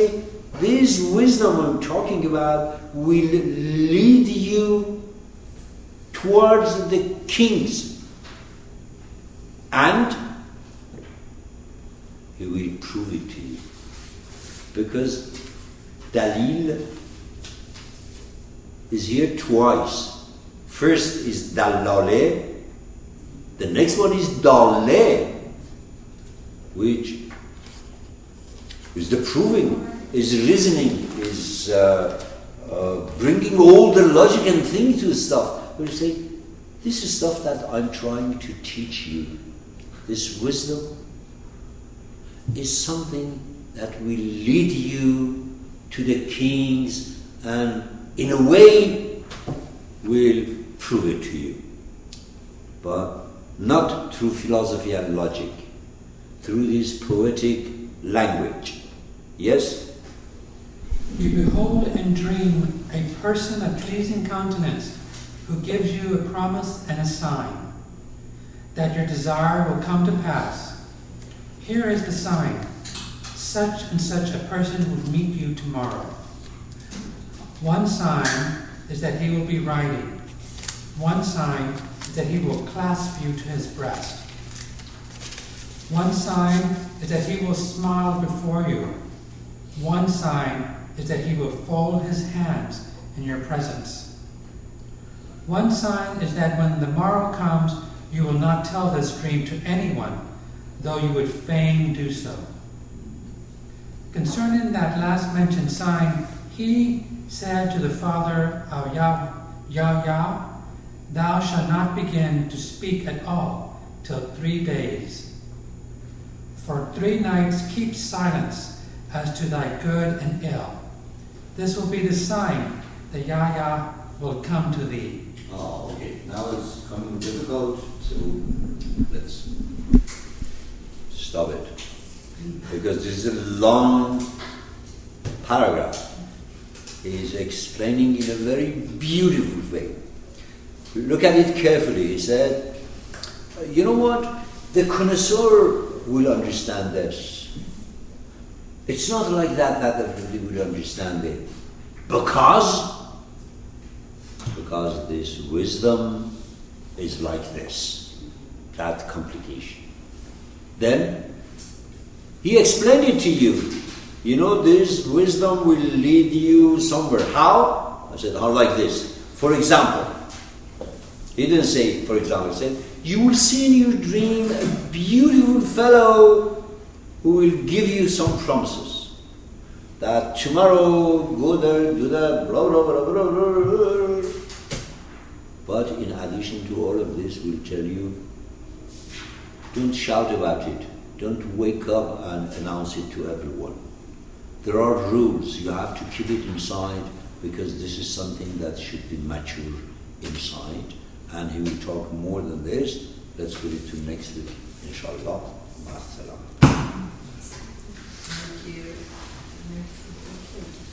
this wisdom I'm talking about will lead you towards the kings, and he will prove it to you. Because Dalil is here twice. First is Dalale, the next one is Dale, which is the proving, is reasoning, is bringing all the logic and thing to stuff. We say, this is stuff that I'm trying to teach you. This wisdom is something that will lead you to the kings and in a way will prove it to you. But not through philosophy and logic, through this poetic language. Yes? You behold and dream a person of pleasing countenance who gives you a promise and a sign that your desire will come to pass. Here is the sign. Such and such a person will meet you tomorrow. One sign is that he will be riding. One sign is that he will clasp you to his breast. One sign is that he will smile before you. One sign is that he will fold his hands in your presence. One sign is that when the morrow comes, you will not tell this dream to anyone, though you would fain do so. Concerning that last mentioned sign, he said to the father of Yahya, thou shalt not begin to speak at all till 3 days. For 3 nights keep silence as to thy good and ill. This will be the sign that Yahya will come to thee. Oh, okay. Now it's coming difficult, so let's stop it. Because this is a long paragraph. He is explaining in a very beautiful way. Look at it carefully. He said, you know what? The connoisseur will understand this. It's not like that everybody will understand it. Because this wisdom is like this. That complication. Then he explained it to you. You know, this wisdom will lead you somewhere. How? I said, how like this. For example, he didn't say, for example, he said, you will see in your dream a beautiful fellow who will give you some promises. That tomorrow, go there, do that, blah, blah, blah, blah, blah, blah. But in addition to all of this, we'll tell you, don't shout about it. Don't wake up and announce it to everyone. There are rules. You have to keep it inside because this is something that should be mature inside. And he will talk more than this. Let's put it to next week, inshallah. Thank you.